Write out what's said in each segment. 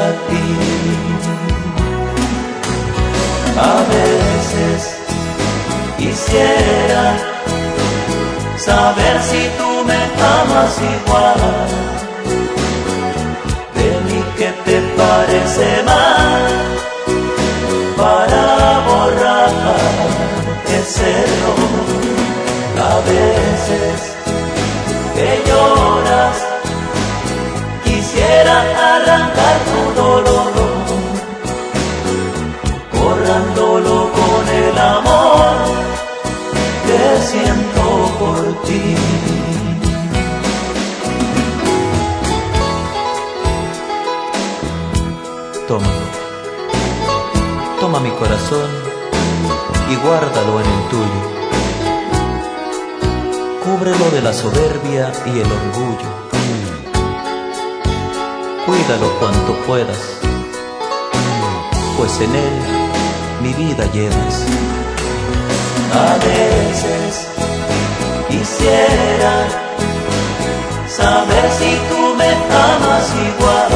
ti. A veces quisiera saber si tú me amas igual. De mí, ¿qué te parece mal para borrar ese error? A veces que lloras, quisiera arrancar tu dolor, borrándolo con el amor que siento por ti. Toma, toma mi corazón y guárdalo en el tuyo. Cúbrelo de la soberbia y el orgullo. Cuídalo cuanto puedas, pues en él mi vida llevas. A veces quisiera saber si tú me amas igual.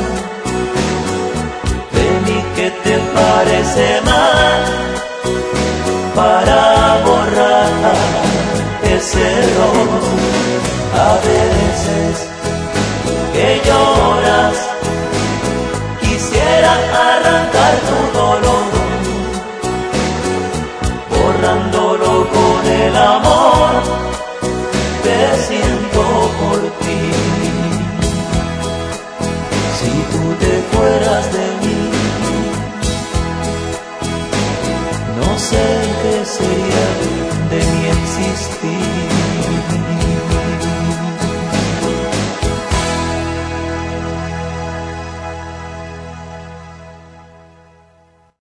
De mí, ¿qué te parece mal para borrar ese error? A veces